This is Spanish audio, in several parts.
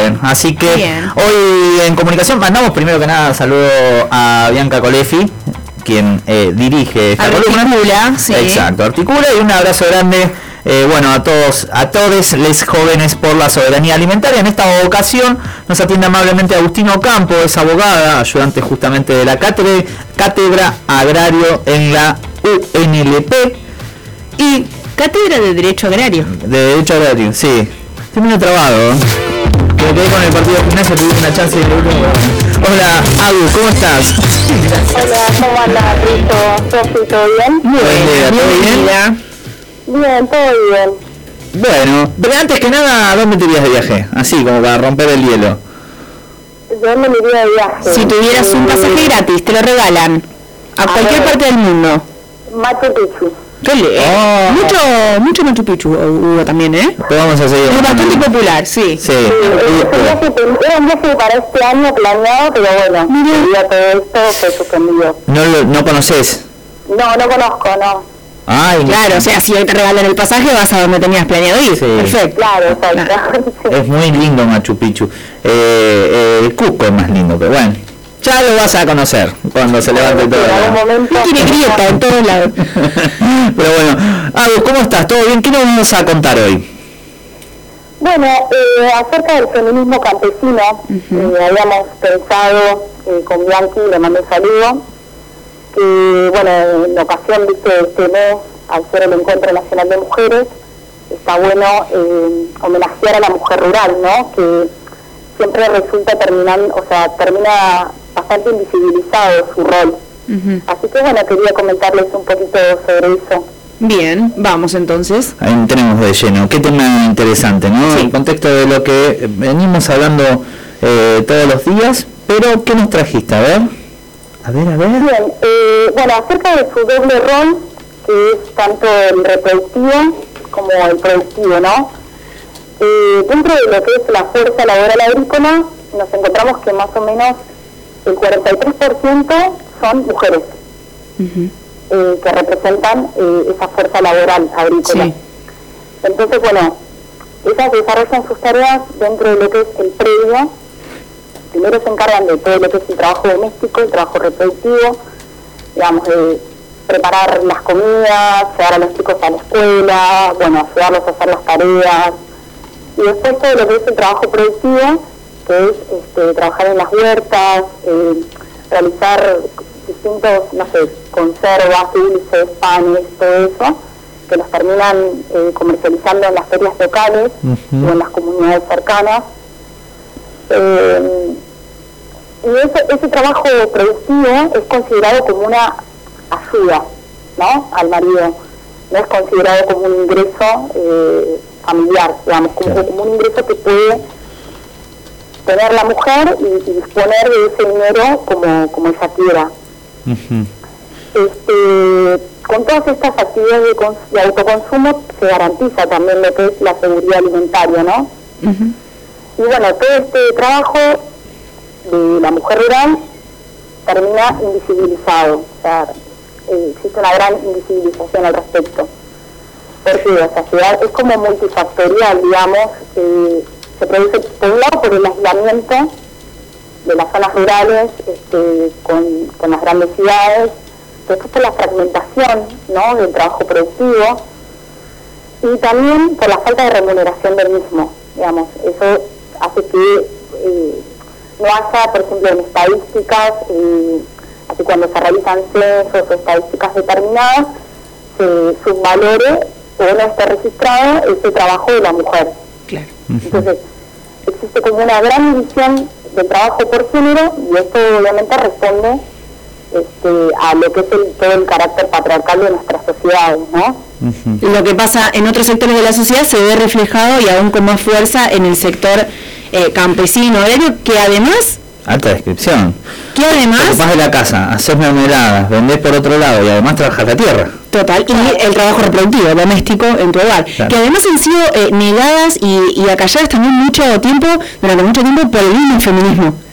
joven. Así que hoy en comunicación mandamos primero que nada saludo a Bianca Colefi, quien dirige esta columna. Sí. Exacto, articula, y un abrazo grande a todos les jóvenes por la soberanía alimentaria. En esta ocasión nos atiende amablemente Agustina Ocampo, es abogada, ayudante justamente de la cátedra agrario en la UNLP y cátedra de Derecho Agrario. De Derecho Agrario, sí. Estoy medio trabado. Me quedé con el partido de gimnasia, tuve una chance de... Hola, Agus, ¿cómo estás? Hola, ¿cómo andas, Cristo? ¿Todo bien? Muy bien, ¿todo bien? Bien, todo bien. Bueno, pero antes que nada, ¿a dónde te irías de viaje? Así, como para romper el hielo. ¿De dónde me iría de viaje? Si tuvieras un pasaje gratis, te lo regalan. A cualquier parte del mundo. Machu Picchu. Mucho Machu Picchu hubo también, ¿eh? Pero vamos a seguir. Es bastante popular, sí. Era un viaje para este año planeado, pero bueno, ya todo esto fue suspendido. ¿No conoces? No conozco, no. Ay, claro, o sea, si hoy te regalan el pasaje vas a donde tenías planeado ir. Sí. Perfecto. Claro, exacto. Es muy lindo Machu Picchu. Cusco es más lindo, pero bueno. Ya lo vas a conocer cuando se levante todo. Tiene grieta en todos lados. Pero bueno, Agus, ¿cómo estás? ¿Todo bien? ¿Qué nos vamos a contar hoy? Bueno, acerca del feminismo campesino, habíamos pensado con Bianchi, le mando un saludo, que bueno, en ocasión de este mes, al ser el Encuentro Nacional de Mujeres, está bueno homenajear a la mujer rural, ¿no? Que siempre termina bastante invisibilizado su rol. Así que bueno, quería comentarles un poquito sobre eso. Bien, vamos entonces. Ahí entremos de lleno. Qué tema interesante, ¿no? Sí. En el contexto de lo que venimos hablando todos los días, pero ¿qué nos trajiste? A ver. Bien, bueno, acerca de su doble rol, que es tanto el reproductivo como el productivo, ¿no? Dentro de lo que es la fuerza laboral agrícola, nos encontramos que más o menos el 43% son mujeres que representan esa fuerza laboral agrícola. Sí. Entonces, bueno, ellas desarrollan sus tareas dentro de lo que es el predio. Primero se encargan de todo lo que es el trabajo doméstico, el trabajo reproductivo, digamos, de preparar las comidas, llevar a los chicos a la escuela, bueno, ayudarlos a hacer las tareas. Y después todo lo que es el trabajo productivo, que es trabajar en las huertas, realizar distintos, conservas, dulces, panes, todo eso, que los terminan comercializando en las ferias locales o en las comunidades cercanas. Y ese trabajo productivo es considerado como una ayuda, ¿no?, al marido. No es considerado como un ingreso familiar, digamos, como un ingreso que puede tener la mujer y disponer de ese dinero como ella quiera. Con todas estas actividades de autoconsumo se garantiza también lo que es la seguridad alimentaria, ¿no? Y bueno, todo este trabajo de la mujer rural termina invisibilizado, o sea, existe una gran invisibilización al respecto. Porque la sociedad es como multifactorial, digamos, se produce por un lado por el aislamiento de las zonas rurales con las grandes ciudades, después por la fragmentación, ¿no?, del trabajo productivo, y también por la falta de remuneración del mismo, digamos. Eso hace que no haya, por ejemplo, en estadísticas, así cuando se realizan censos o estadísticas determinadas, se subvalore o no esté registrado ese trabajo de la mujer. Claro. Entonces, existe como una gran división de trabajo por género, y esto obviamente responde a lo que es todo el carácter patriarcal de nuestras sociedades, ¿no? Lo que pasa en otros sectores de la sociedad se ve reflejado y aún con más fuerza en el sector campesino, agrario, que además... Alta descripción. Que además... Te ocupás de la casa, haces mermeladas, vendés por otro lado y además trabajas la tierra. Total, y el trabajo reproductivo, doméstico en tu hogar. Claro. Que además han sido negadas y acalladas también durante mucho tiempo por el mismo feminismo.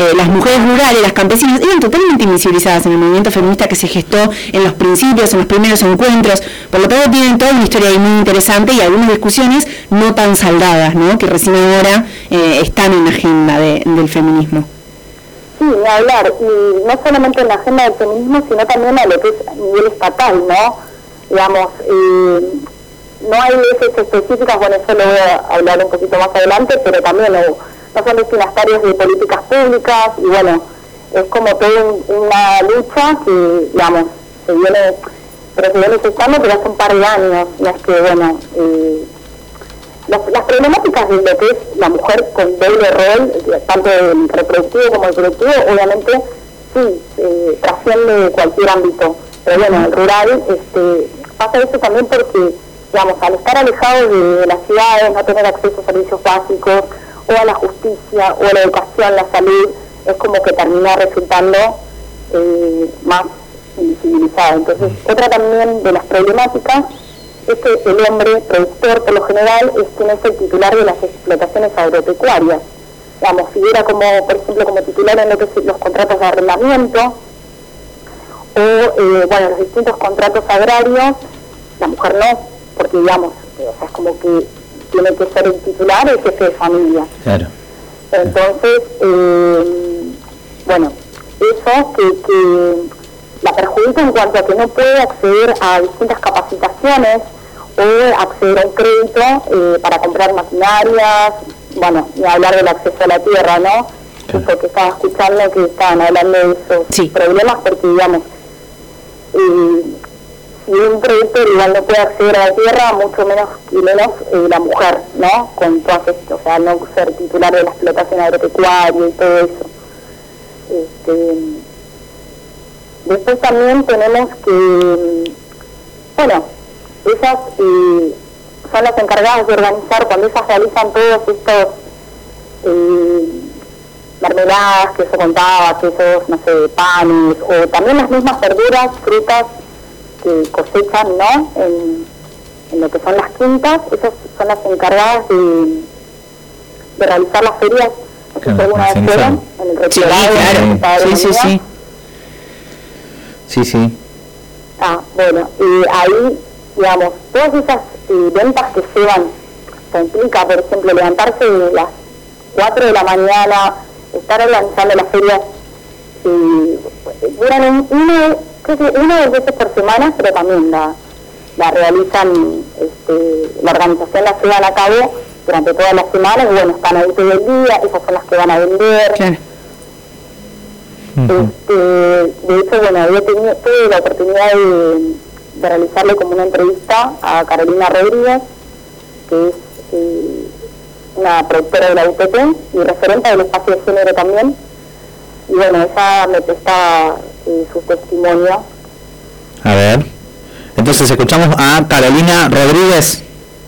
las mujeres rurales, las campesinas, eran totalmente invisibilizadas en el movimiento feminista que se gestó en los principios, en los primeros encuentros. Por lo tanto, tienen toda una historia ahí muy interesante y algunas discusiones no tan saldadas, ¿no?, que recién ahora están en la agenda del feminismo. Sí, ni hablar, y no solamente en la agenda del feminismo, sino también a lo que es a nivel estatal, ¿no? Digamos, no hay leyes específicas, bueno, eso lo voy a hablar un poquito más adelante, pero también no son destinatarios de políticas públicas, y bueno, es como toda una lucha que, digamos, se viene gestando, pero hace un par de años, y es que, bueno, las problemáticas de lo que es la mujer con doble rol, tanto el reproductivo como el productivo, obviamente sí, trasciende cualquier ámbito, pero bueno, el rural, pasa eso también porque, digamos, al estar alejados de las ciudades, no tener acceso a servicios básicos, o a la justicia, o a la educación, la salud, es como que termina resultando más invisibilizado. Entonces, otra también de las problemáticas es que el hombre productor, por lo general, es quien es el titular de las explotaciones agropecuarias. Digamos, figura como, por ejemplo, como titular en lo que es los contratos de arrendamiento, o, bueno, los distintos contratos agrarios. La mujer no, porque, digamos, o sea, es como que tiene que ser el titular, el jefe de familia. Claro. Entonces, bueno, eso que la perjudica en cuanto a que no puede acceder a distintas capacitaciones o acceder a un crédito para comprar maquinarias, bueno, ni hablar del acceso a la tierra, ¿no? Claro. Porque estaba escuchando que estaban hablando de esos problemas, porque, digamos, si un productor igual no puede acceder a la tierra, mucho menos la mujer, ¿no? Con todas estas, o sea, no ser titular de la explotación agropecuaria y todo eso. Después también tenemos que, bueno, ellas son las encargadas de organizar, cuando ellas realizan todos estos mermeladas que yo contaba, quesos, no sé, panes, o también las mismas verduras, frutas que cosechan, ¿no?, en lo que son las quintas. Esas son las encargadas de realizar las ferias. No sé si alguna vez fueron en el Retirado. Sí. Bueno, y ahí, digamos, todas esas ventas que llevan, se implica, por ejemplo, levantarse a las 4 de la mañana, estar organizando las ferias, duran una o dos veces por semana, pero también la realizan, la organización la llevan a cabo durante todas las semanas, y bueno, están ahí todo el día, esas son las que van a vender. Claro. De hecho, bueno, tuve la oportunidad de realizarle como una entrevista a Carolina Rodríguez, que es una productora de la UPT y referente del espacio de género también, y bueno, ella me prestaba su testimonio. A ver, entonces escuchamos a Carolina Rodríguez.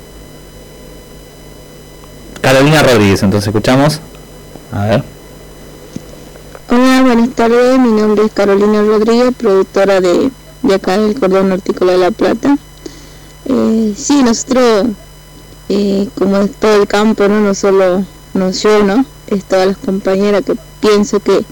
Entonces escuchamos. A ver. Hola, buenas tardes, mi nombre es Carolina Rodríguez, productora de acá del Cordón Hortícola de La Plata. Sí, nosotros, como es todo el campo, no solo yo, ¿no? Es todas las compañeras que pienso que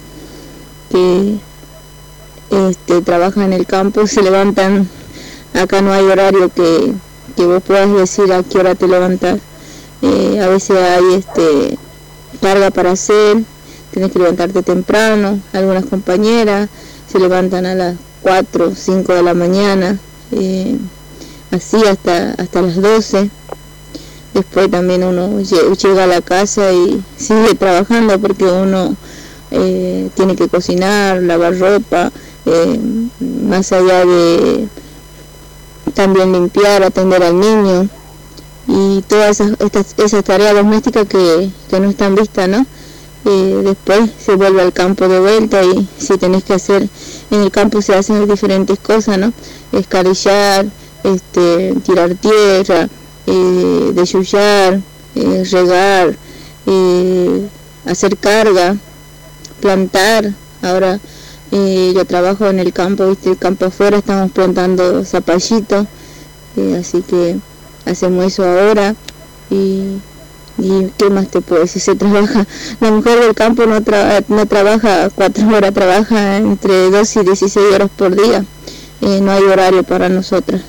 trabajan en el campo, se levantan, acá no hay horario que vos puedas decir a qué hora te levantas. A veces hay carga para hacer, tienes que levantarte temprano. Algunas compañeras se levantan a las 4 o 5 de la mañana, así hasta las 12. Después también uno llega a la casa y sigue trabajando, porque uno tiene que cocinar, lavar ropa, más allá de también limpiar, atender al niño y todas esas tareas domésticas que no están vistas, ¿no? Después se vuelve al campo de vuelta, y si tenés que hacer, en el campo se hacen diferentes cosas, ¿no? Escarillar, tirar tierra, desyullar, regar, hacer carga, plantar. Ahora yo trabajo en el campo, ¿viste? El campo afuera, estamos plantando zapallitos, así que hacemos eso ahora. Y Y qué más te puedo decir, se trabaja, la mujer del campo no trabaja 4 horas, trabaja entre 2 y 16 horas por día, no hay horario para nosotras.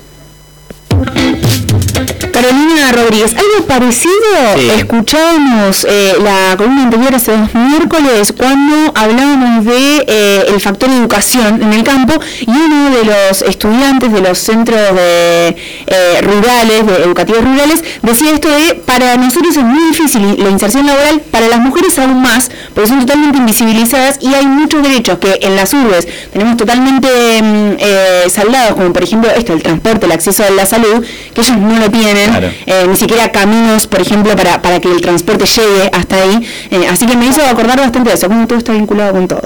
Carolina Rodríguez, algo parecido escuchábamos la columna anterior hace 2 miércoles cuando hablábamos de el factor educación en el campo, y uno de los estudiantes de los centros rurales, educativos rurales, decía esto de: para nosotros es muy difícil la inserción laboral, para las mujeres aún más, porque son totalmente invisibilizadas y hay muchos derechos que en las urbes tenemos totalmente saldados, como por ejemplo el transporte, el acceso a la salud, que ellos no lo tienen. Claro. Ni siquiera caminos, por ejemplo, para que el transporte llegue hasta ahí, así que me hizo acordar bastante de eso, cómo todo está vinculado con todo.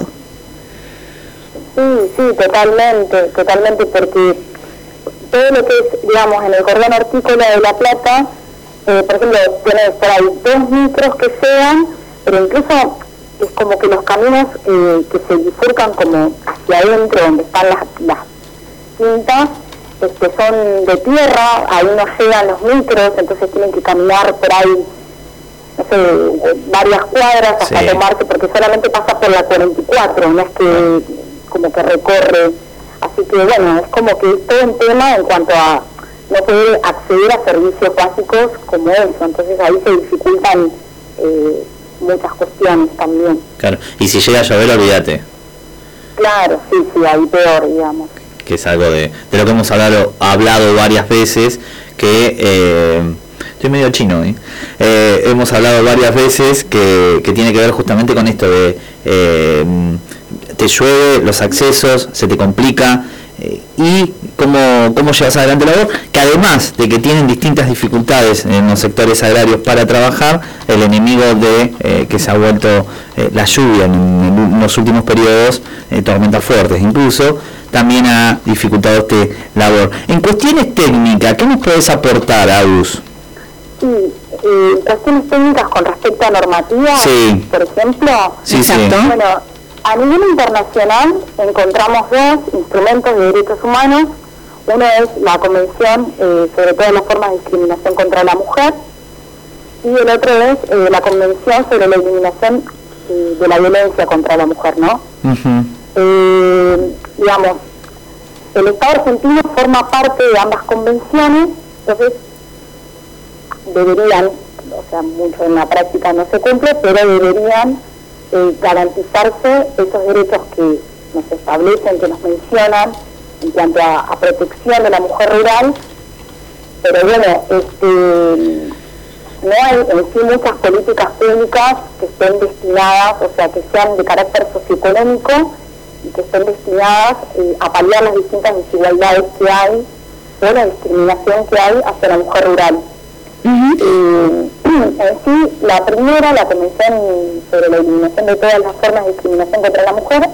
Sí, totalmente, porque todo lo que es, digamos, en el cordón hortícola de La Plata, por ejemplo, tenés por ahí 2 micros que llegan, pero incluso es como que los caminos que se bifurcan como hacia adentro, donde están las quintas, son de tierra, ahí no llegan los micros, entonces tienen que caminar por ahí, no sé, varias cuadras hasta tomarse, porque solamente pasa por la 44, no es que como que recorre, así que bueno, es como que es todo un tema en cuanto a no poder acceder a servicios básicos como eso, entonces ahí se dificultan muchas cuestiones también. Claro, y si llega a llover, olvídate. Claro, sí, ahí peor, digamos. Que es algo de lo que hemos hablado varias veces, que estoy medio chino, hemos hablado varias veces que tiene que ver justamente con esto de te llueve, los accesos, se te complica, y cómo llevas adelante la labor, que además de que tienen distintas dificultades en los sectores agrarios para trabajar, el enemigo de que se ha vuelto la lluvia en los últimos periodos, tormentas fuertes incluso, también ha dificultado este labor. En cuestiones técnicas, ¿qué nos puedes aportar, Agus? Sí, cuestiones técnicas con respecto a normativas, por ejemplo. Sí. Bueno, a nivel internacional encontramos 2 instrumentos de derechos humanos. Uno es la Convención sobre todas las formas de discriminación contra la mujer, y el otro es la Convención sobre la eliminación de la violencia contra la mujer, ¿no? Digamos, el Estado argentino forma parte de ambas convenciones, entonces deberían, o sea, mucho en la práctica no se cumple, pero deberían garantizarse esos derechos que nos establecen, que nos mencionan en cuanto a protección de la mujer rural, pero bueno, no hay en sí muchas políticas públicas que estén destinadas, o sea, que sean de carácter socioeconómico y que estén destinadas a paliar las distintas desigualdades que hay o la discriminación que hay hacia la mujer rural. En sí, la primera, la Convención sobre la eliminación de todas las formas de discriminación contra la mujer,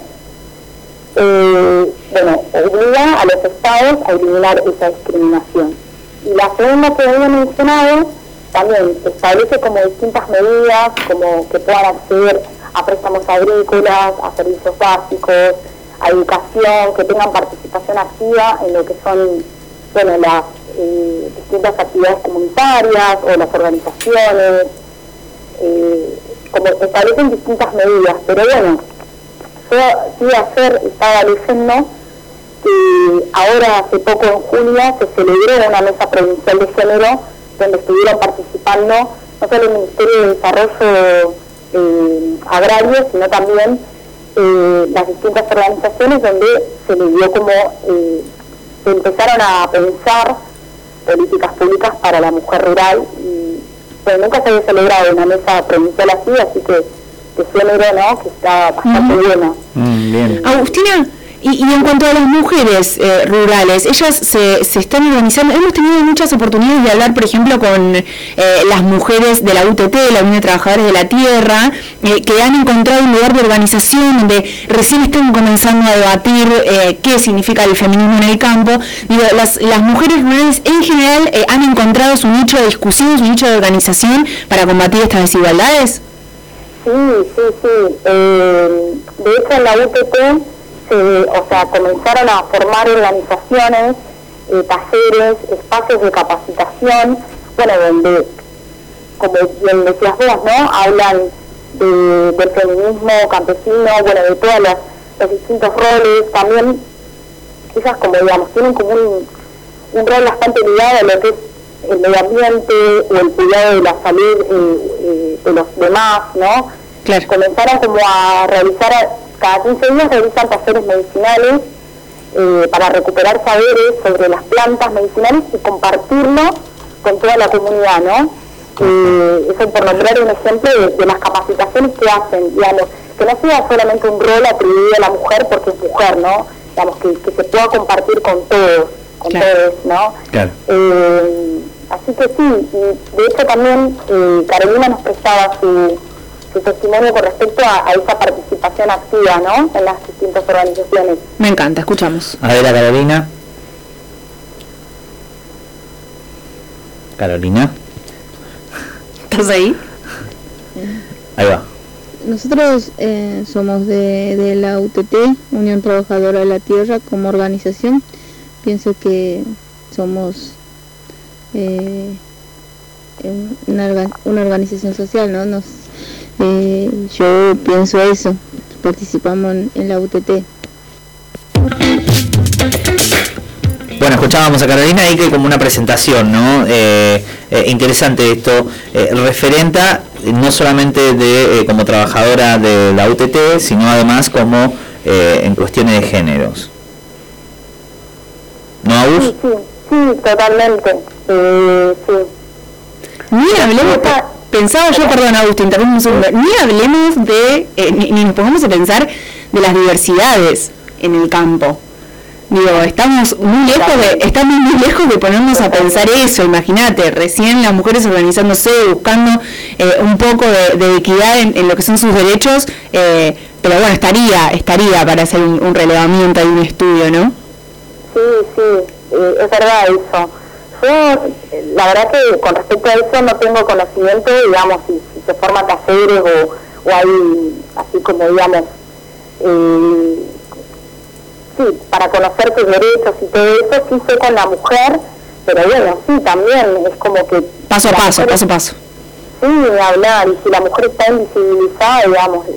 obliga a los estados a eliminar esa discriminación. Y la segunda que había mencionado también establece como distintas medidas, como que puedan acceder a préstamos agrícolas, a servicios básicos, a educación, que tengan participación activa en lo que son, las distintas actividades comunitarias o las organizaciones, como establecen distintas medidas, pero bueno, yo ayer estaba leyendo que ahora hace poco en junio se celebró una mesa provincial de género donde estuvieron participando no solo el Ministerio de Desarrollo Agrario, sino también las distintas organizaciones, donde se les dio como se empezaron a pensar políticas públicas para la mujer rural, y bueno, nunca se había celebrado una mesa provincial así que celebro, ¿no?, que está bastante buena. Bien. Agustina, y en cuanto a las mujeres rurales, ellas se están organizando. Hemos tenido muchas oportunidades de hablar, por ejemplo, con las mujeres de la UTT, la Unión de Trabajadores de la Tierra, que han encontrado un lugar de organización donde recién están comenzando a debatir qué significa el feminismo en el campo. Digo, las mujeres rurales en general han encontrado su nicho de discusión, su nicho de organización para combatir estas desigualdades. Sí. De hecho, en la UTT comenzaron a formar organizaciones, talleres, espacios de capacitación, donde como bien decías vos, ¿no? Hablan del feminismo campesino, bueno, de todos los distintos roles, también ellas como digamos, tienen como un rol bastante ligado a lo que es el medio ambiente o el cuidado de la salud de los demás, ¿no? Claro. Comenzaron como a realizar, cada 15 días realizan talleres medicinales para recuperar saberes sobre las plantas medicinales y compartirlo con toda la comunidad, ¿no? Eso por nombrar un ejemplo de las capacitaciones que hacen, digamos, que no sea solamente un rol atribuido a la mujer porque es mujer, ¿no? Digamos, que se pueda compartir con todos, ¿no? Claro. Así que sí, y de hecho también Carolina nos prestaba su testimonio con respecto a esa participación activa, ¿no? En las distintas organizaciones. Me encanta, escuchamos. A ver, Carolina. Carolina. ¿Estás ahí? Ahí va. Nosotros somos de la UTT, Unión Trabajadora de la Tierra, como organización. Pienso que somos una organización social, ¿no? Yo pienso eso, participamos en la UTT. Bueno, escuchábamos a Carolina ahí que como una presentación, ¿no? Interesante esto, referenta no solamente de como trabajadora de la UTT, sino además como en cuestiones de géneros. ¿No, Agus? Sí, totalmente. Sí. Ni hablemos, pensaba yo, perdón, Agustín, interrumpo un segundo, ni hablemos de, ni nos pongamos a pensar de las diversidades en el campo. Digo, estamos muy lejos de ponernos a pensar eso. Imagínate, recién las mujeres organizándose, buscando un poco de equidad en lo que son sus derechos, pero bueno, estaría para hacer un relevamiento y un estudio, ¿no? Sí, es verdad eso. Yo, la verdad que con respecto a eso no tengo conocimiento, digamos, si se forman talleres o hay, así como digamos, sí, para conocer tus derechos y todo eso, sí sé con la mujer, pero bueno, sí, también es como que... Paso a paso. Sí, hablar, y si la mujer está invisibilizada, digamos,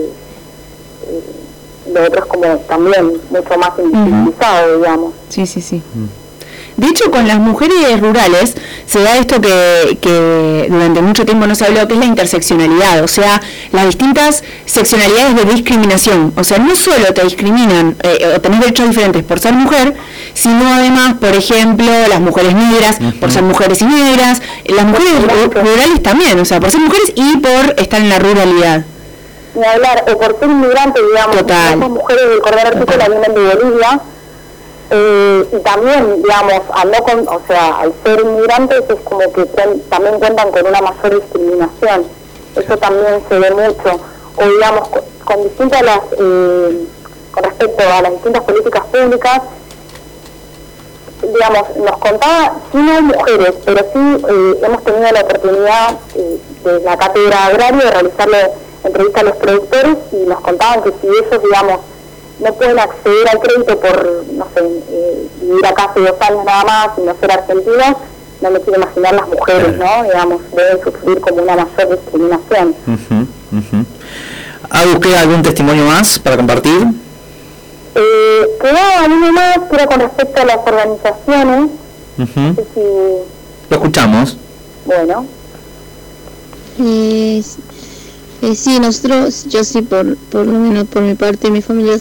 lo otro es como también mucho más invisibilizado, digamos. Sí. De hecho, con las mujeres rurales se da esto que durante mucho tiempo no se habló, que es la interseccionalidad, o sea, las distintas seccionalidades de discriminación. O sea, no solo te discriminan o tenés derechos diferentes por ser mujer, sino además, por ejemplo, las mujeres negras, por ser mujeres y negras, las mujeres rurales también, o sea, por ser mujeres y por estar en la ruralidad. Ni hablar, o por ser inmigrante, digamos, esas mujeres del cordón artícola vienen de Bolivia, y también, digamos, al ser inmigrantes es como que también cuentan con una mayor discriminación. Eso también se ve mucho. O digamos, con respecto a las distintas políticas públicas, digamos, nos contaba, sí no hay mujeres, pero sí hemos tenido la oportunidad de la cátedra agraria de realizarle entrevistas a los productores y nos contaban que si ellos, digamos, no pueden acceder al crédito por, no sé, vivir acá hace 2 años nada más y no ser argentinos, no me quiero imaginar las mujeres, ¿no? Digamos, deben sufrir como una mayor discriminación. ¿Queda algún testimonio más para compartir? Quedaba uno más, que era con respecto a las organizaciones. No sé si... Lo escuchamos. Bueno. Sí, nosotros, yo sí, por lo menos por mi parte, mi familia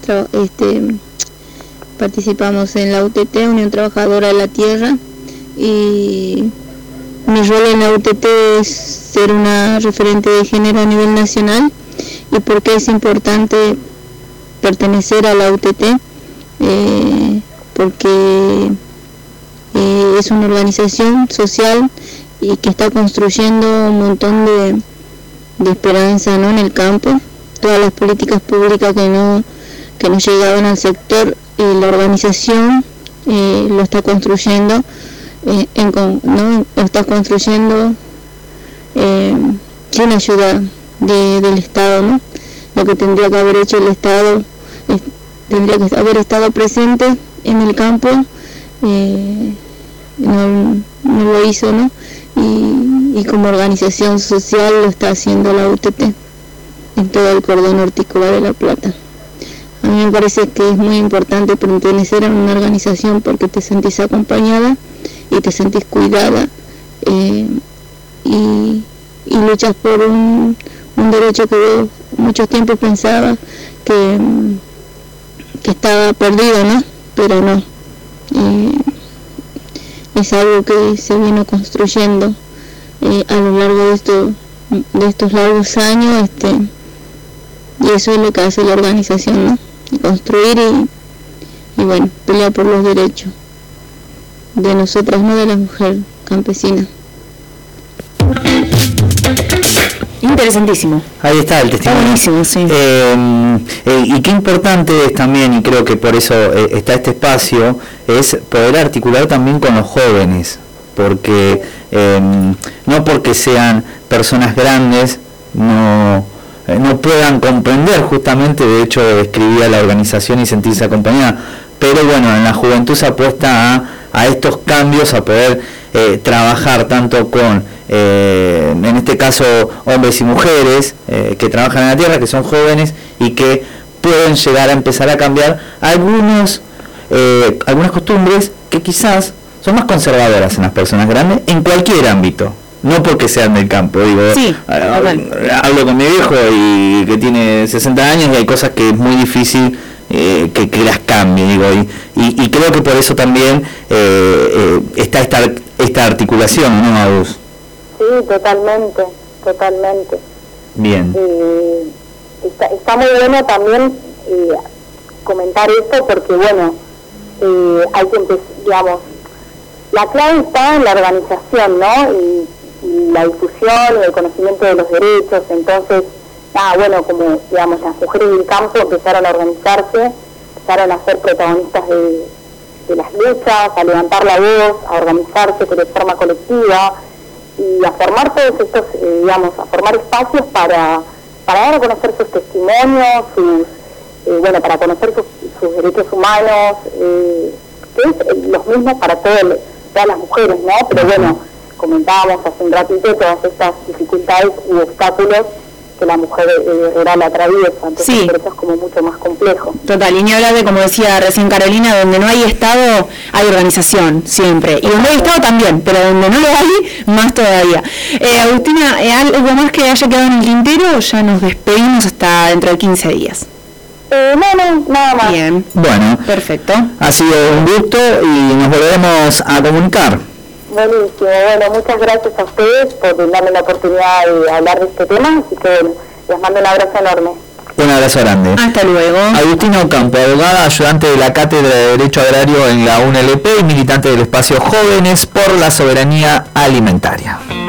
participamos en la UTT, Unión Trabajadora de la Tierra, y mi rol en la UTT es ser una referente de género a nivel nacional. ¿Y por qué es importante pertenecer a la UTT? Porque es una organización social y que está construyendo un montón de esperanza, ¿no?, en el campo. Todas las políticas públicas que no llegaban al sector, la organización lo está construyendo, está construyendo sin ayuda del Estado, ¿no? Lo que tendría que haber hecho el Estado, tendría que haber estado presente en el campo, no lo hizo, ¿no? Y como organización social lo está haciendo la UTT en todo el cordón hortícola de La Plata. A mí me parece que es muy importante pertenecer a una organización porque te sentís acompañada y te sentís cuidada y luchas por un derecho que muchos tiempos pensaba que estaba perdido, ¿no? Pero no. Es algo que se vino construyendo a lo largo de estos largos años, y eso es lo que hace la organización, ¿no? Construir y bueno, pelear por los derechos de nosotras, no de la mujer campesina. Interesantísimo. Ahí está el testimonio. Buenísimo, sí. Y qué importante es también, y creo que por eso está este espacio, es poder articular también con los jóvenes, porque no porque sean personas grandes no puedan comprender, justamente, de hecho escribía la organización y sentirse acompañada, pero bueno, en la juventud se apuesta a estos cambios, a poder trabajar tanto con, en este caso, hombres y mujeres que trabajan en la tierra, que son jóvenes y que pueden llegar a empezar a cambiar algunas costumbres que quizás son más conservadoras en las personas grandes en cualquier ámbito. No porque sean del campo, digo, sí, hablo con mi viejo y que tiene 60 años y hay cosas que es muy difícil que las cambie, digo, y creo que por eso también está esta articulación, ¿no, Agus? Sí, totalmente. Bien. Está muy bueno también comentar esto porque, bueno, hay que empezar, digamos, la clave está en la organización, ¿no? Y la difusión y el conocimiento de los derechos. Entonces, bueno, como digamos, las mujeres del campo empezaron a organizarse, empezaron a ser protagonistas de las luchas, a levantar la voz, a organizarse de forma colectiva y a formar todos estos, a formar espacios para dar a conocer sus testimonios, para conocer sus derechos humanos, que es los mismos para todas las mujeres, ¿no? Pero bueno, comentábamos hace un ratito todas estas dificultades y obstáculos que la mujer rural atraviesa, entonces sí. Por eso es como mucho más complejo. Total, y ni hablar de, como decía recién Carolina, donde no hay Estado, hay organización, siempre. Y donde hay Estado también, pero donde no lo hay, más todavía. Agustina, ¿algo más que haya quedado en el tintero? Ya nos despedimos hasta dentro de 15 días. No, nada más. Bien. Bueno. Perfecto. Ha sido un gusto y nos volveremos a comunicar. Buenísimo, bueno, muchas gracias a ustedes por darme la oportunidad de hablar de este tema, así que bueno, les mando un abrazo enorme. Un abrazo grande. Hasta luego. Agustina Ocampo, abogada, ayudante de la Cátedra de Derecho Agrario en la UNLP y militante del espacio Jóvenes por la Soberanía Alimentaria.